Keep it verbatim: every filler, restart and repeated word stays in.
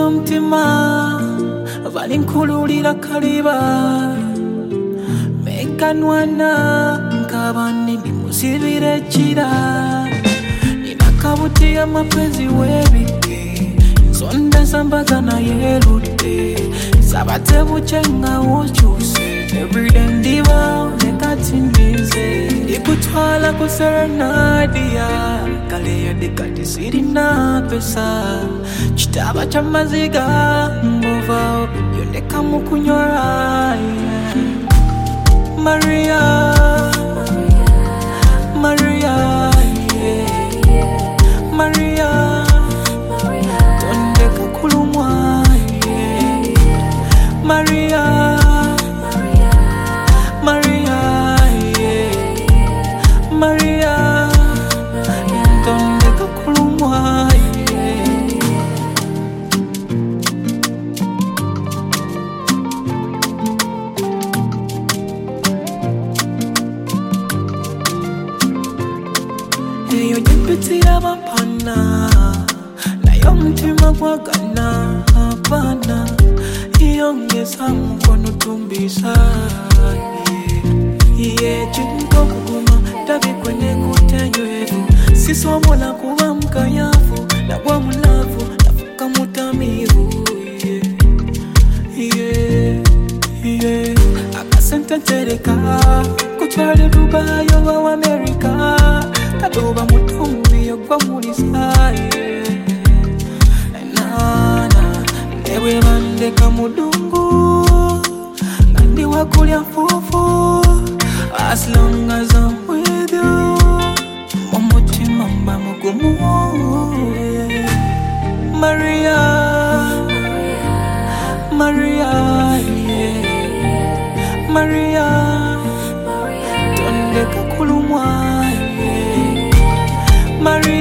mtima valinkululira kaliba mekanwana nkabandi ndimusibire chira ninakabuti ya mapenzi webike nsonda sambaza na yelude sabate buchenga uchuse everyday ndiba nekatinize ikutwala kuserenadia kale ya dekati sirina pesa chitaba cha maziga mbova yoneka mukunyora Maria Maria yeah. Maria tondeka kulumwa yeah. Maria Maria yeah. Maria tondeka kulumwa Eyo jipitira mapana nayo mtima kwa gana hapana iyongeza mkono tumbisa iye chinko kuguma tabi kwenye kutenyevu sisomo la kuwa mkayafu na kwa mulavu nafuka mutamivu iye iye akasenta tereka kuchari Dubai wa Amerika kadoba mutumbi yogwa mulisaye nana ewe bandeka mudungu ngandi wakulya fufu as long as I'm with you mumutima mba mugumu Maria Maria yeah. Maria tondeka kulumwa Maria